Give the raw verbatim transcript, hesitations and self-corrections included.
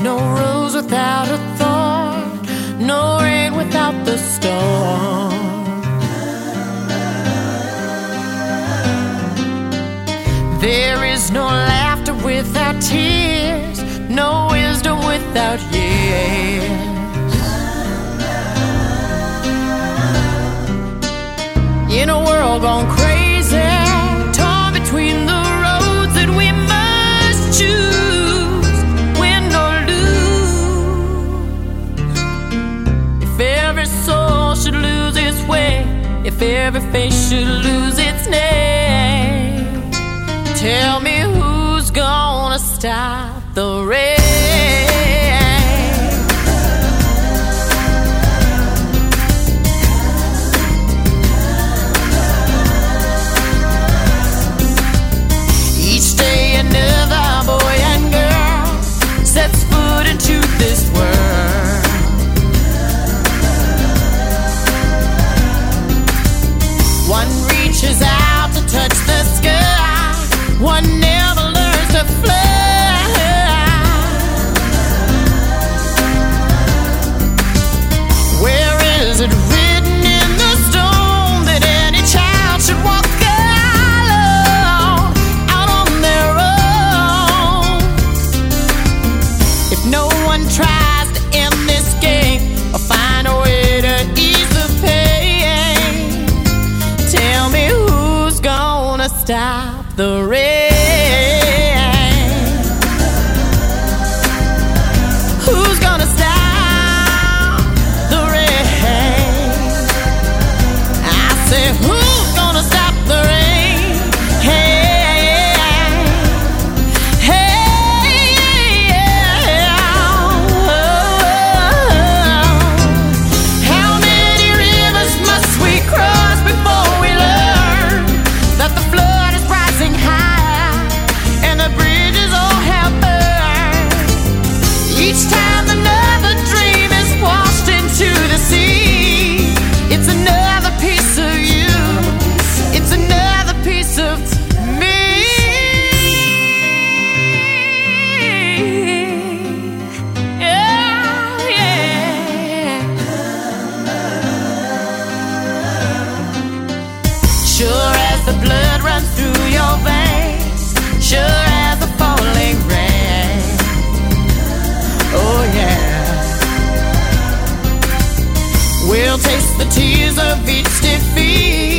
no rose without a thorn, no rain without the storm. There is no laughter without tears, no wisdom without years. In a world gone crazy, torn between the roads that we must choose, win or lose. If every soul should lose its way, if every face should lose its name, tell me who's gonna stop the rain? Each day another boy and girl sets foot into this world. One reaches out to touch the sky, one never learns to fly. Where is it written in the stone that any child should walk alone, out on their own? If no one tries to end this game or find a way to ease the pain, tell me who's gonna stop the rain? Who's gonna stop the rain? I say, who's gonna stop the rain? Hey, hey, how many rivers must we cross before we learn that the flood is rising high and the bridges all have burned? Each time another dream is washed into the sea, it's another piece of you, it's another piece of me. Yeah, yeah. Sure as the blood runs through your veins, sure as the falling rain. Oh yeah. We'll taste the tears of each defeat.